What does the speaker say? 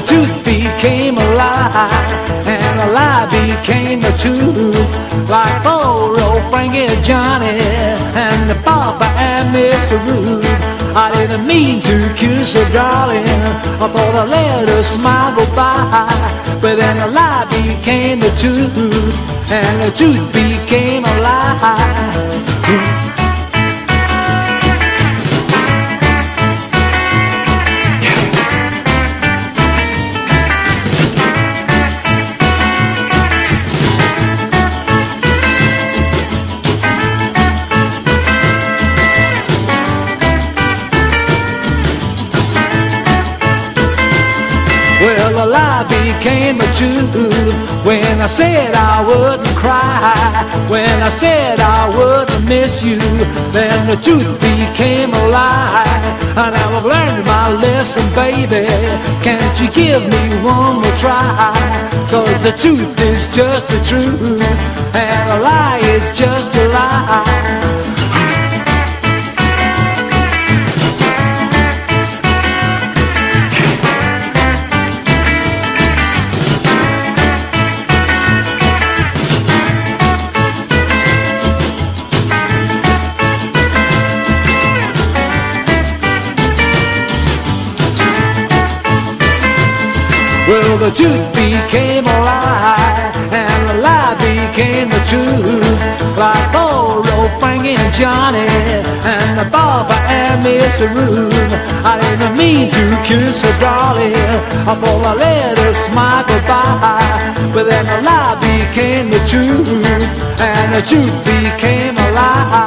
the truth became a lie, and the lie became the truth. Like poor old Frankie and Johnny, and the Papa and Mr. Ruth. I didn't mean to kiss her, darling. I thought I let her smile go by, but then the lie became the truth, and the truth became a lie. Well, the lie became the truth when I said I wouldn't cry, when I said I wouldn't miss you, then the truth became a lie. And now I've learned my lesson, baby. Can't you give me one more try? 'Cause the truth is just the truth, and a lie is just a lie. Well, the truth became a lie, and the lie became the truth. Like poor old Frankie and Johnny, and the Baba and Mr. Ruth. I didn't mean to kiss her, darling. I thought I let her smile goodbye, but then the lie became the truth, and the truth became a lie.